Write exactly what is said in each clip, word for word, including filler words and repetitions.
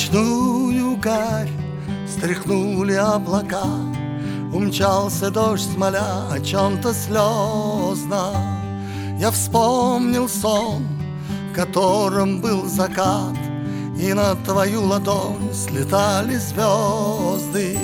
ночную гарь стряхнули облака, умчался дождь, смоля о чем-то слезно. Я вспомнил сон, в котором был закат, и на твою ладонь слетали звезды.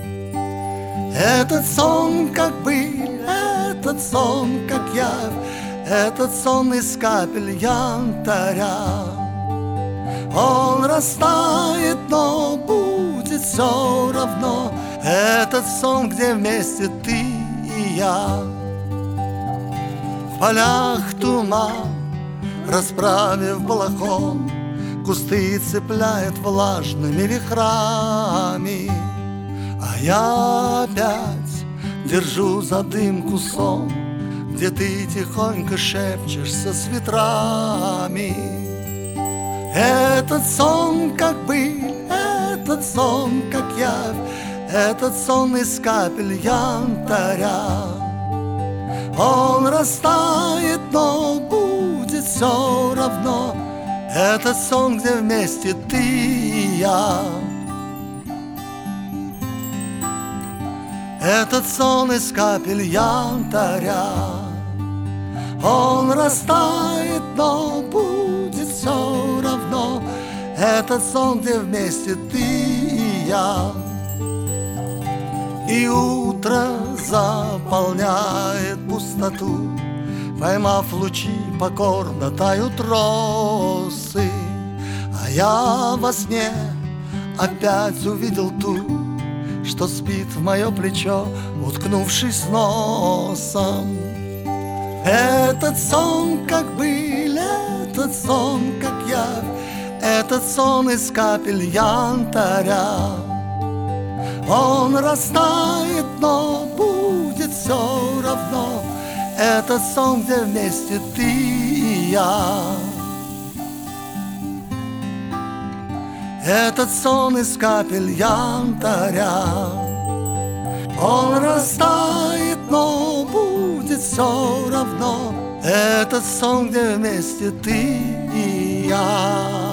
Этот сон как быль, этот сон как явь, этот сон из капель янтаря. Он растает, но будет все равно. Этот сон, где вместе ты и я. В полях туман, расправив балахон, кусты цепляет влажными вихрами. А я опять держу за дымку сон, где ты тихонько шепчешься с ветрами. Этот сон как быль, этот сон как явь, этот сон из капель янтаря. Он растает, но будет все равно. Этот сон, где вместе ты и я. Этот сон из капель янтаря. Он растает, но будет все равно. Этот сон, где вместе ты и я. И утро заполняет пустоту, поймав лучи, покорно тают росы. А я во сне опять увидел ту, что спит в мое плечо, уткнувшись носом. Этот сон как быль, этот сон как явь, этот сон из капель янтаря. Он растает, но будет все равно. Этот сон, где вместе ты и я. Этот сон из капель янтаря. Он растает, но будет все равно. Этот сон, где вместе ты и я.